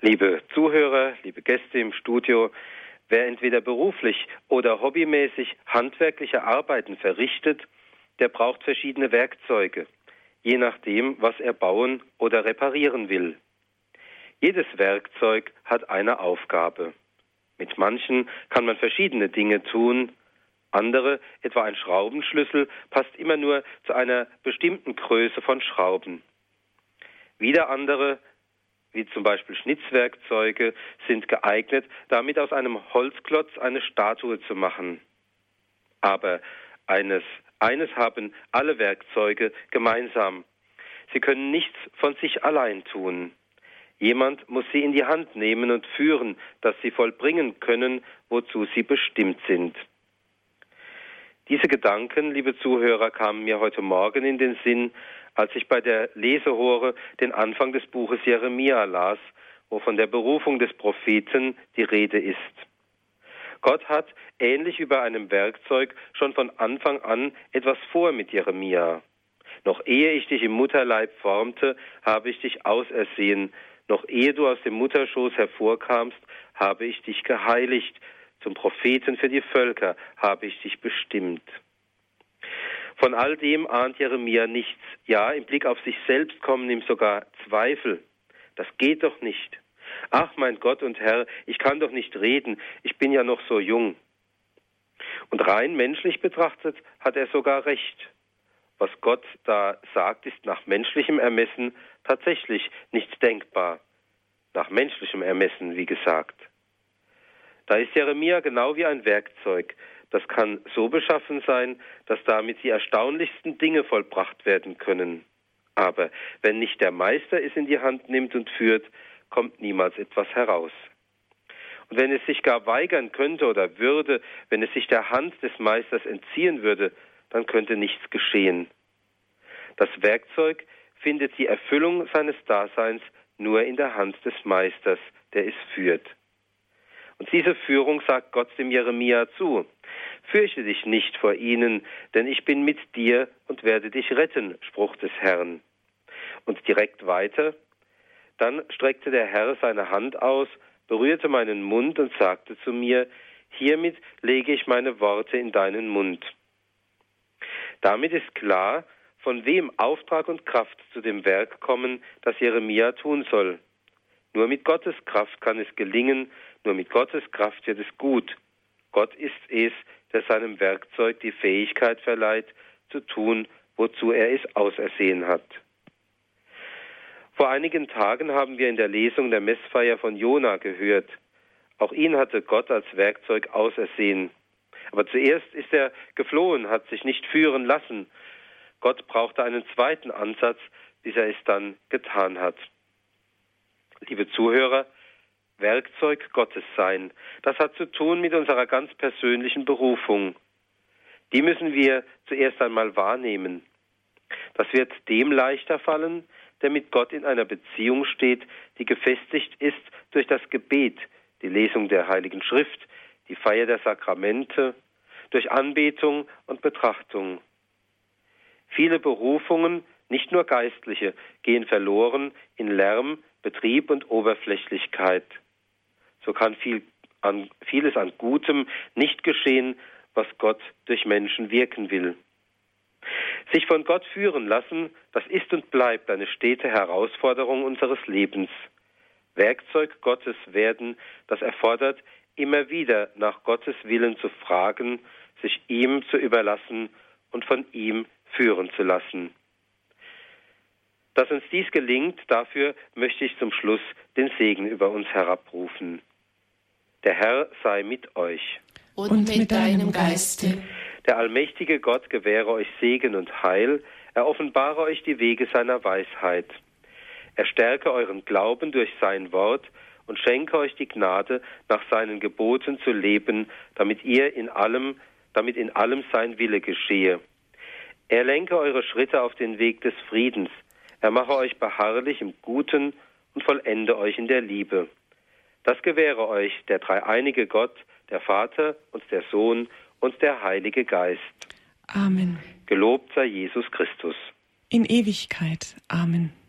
Liebe Zuhörer, liebe Gäste im Studio, wer entweder beruflich oder hobbymäßig handwerkliche Arbeiten verrichtet, der braucht verschiedene Werkzeuge, je nachdem, was er bauen oder reparieren will. Jedes Werkzeug hat eine Aufgabe. Mit manchen kann man verschiedene Dinge tun. Andere, etwa ein Schraubenschlüssel, passt immer nur zu einer bestimmten Größe von Schrauben. Wieder andere, wie zum Beispiel Schnitzwerkzeuge, sind geeignet, damit aus einem Holzklotz eine Statue zu machen. Aber eines haben alle Werkzeuge gemeinsam. Sie können nichts von sich allein tun. Jemand muss sie in die Hand nehmen und führen, dass sie vollbringen können, wozu sie bestimmt sind. Diese Gedanken, liebe Zuhörer, kamen mir heute Morgen in den Sinn, als ich bei der Lesehore den Anfang des Buches Jeremia las, wo von der Berufung des Propheten die Rede ist. Gott hat, ähnlich wie bei einem Werkzeug, schon von Anfang an etwas vor mit Jeremia. Noch ehe ich dich im Mutterleib formte, habe ich dich ausersehen. Noch ehe du aus dem Mutterschoß hervorkamst, habe ich dich geheiligt. Zum Propheten für die Völker habe ich dich bestimmt. Von all dem ahnt Jeremia nichts. Ja, im Blick auf sich selbst kommen ihm sogar Zweifel. Das geht doch nicht. Ach, mein Gott und Herr, ich kann doch nicht reden. Ich bin ja noch so jung. Und rein menschlich betrachtet hat er sogar recht. Was Gott da sagt, ist nach menschlichem Ermessen tatsächlich nicht denkbar. Nach menschlichem Ermessen, wie gesagt. Da ist Jeremia genau wie ein Werkzeug. Das kann so beschaffen sein, dass damit die erstaunlichsten Dinge vollbracht werden können. Aber wenn nicht der Meister es in die Hand nimmt und führt, kommt niemals etwas heraus. Und wenn es sich gar weigern könnte oder würde, wenn es sich der Hand des Meisters entziehen würde, dann könnte nichts geschehen. Das Werkzeug findet die Erfüllung seines Daseins nur in der Hand des Meisters, der es führt. Und diese Führung sagt Gott dem Jeremia zu. Fürchte dich nicht vor ihnen, denn ich bin mit dir und werde dich retten, Spruch des Herrn. Und direkt weiter, dann streckte der Herr seine Hand aus, berührte meinen Mund und sagte zu mir, hiermit lege ich meine Worte in deinen Mund. Damit ist klar, von wem Auftrag und Kraft zu dem Werk kommen, das Jeremia tun soll. Nur mit Gottes Kraft kann es gelingen, nur mit Gottes Kraft wird es gut. Gott ist es, der seinem Werkzeug die Fähigkeit verleiht, zu tun, wozu er es ausersehen hat. Vor einigen Tagen haben wir in der Lesung der Messfeier von Jona gehört. Auch ihn hatte Gott als Werkzeug ausersehen. Aber zuerst ist er geflohen, hat sich nicht führen lassen. Gott brauchte einen zweiten Ansatz, bis er es dann getan hat. Liebe Zuhörer, Werkzeug Gottes sein, das hat zu tun mit unserer ganz persönlichen Berufung. Die müssen wir zuerst einmal wahrnehmen. Das wird dem leichter fallen, der mit Gott in einer Beziehung steht, die gefestigt ist durch das Gebet, die Lesung der Heiligen Schrift, die Feier der Sakramente, durch Anbetung und Betrachtung. Viele Berufungen, nicht nur geistliche, gehen verloren in Lärm, Betrieb und Oberflächlichkeit. So kann vieles an Gutem nicht geschehen, was Gott durch Menschen wirken will. Sich von Gott führen lassen, das ist und bleibt eine stete Herausforderung unseres Lebens. Werkzeug Gottes werden, das erfordert, immer wieder nach Gottes Willen zu fragen, sich ihm zu überlassen und von ihm führen zu lassen. Dass uns dies gelingt, dafür möchte ich zum Schluss den Segen über uns herabrufen. Der Herr sei mit euch. Und mit deinem Geiste. Der allmächtige Gott gewähre euch Segen und Heil, er offenbare euch die Wege seiner Weisheit. Er stärke euren Glauben durch sein Wort und schenke euch die Gnade, nach seinen Geboten zu leben, damit in allem sein Wille geschehe. Er lenke eure Schritte auf den Weg des Friedens. Er mache euch beharrlich im Guten und vollende euch in der Liebe. Das gewähre euch der dreieinige Gott, der Vater und der Sohn und der Heilige Geist. Amen. Gelobt sei Jesus Christus. In Ewigkeit. Amen.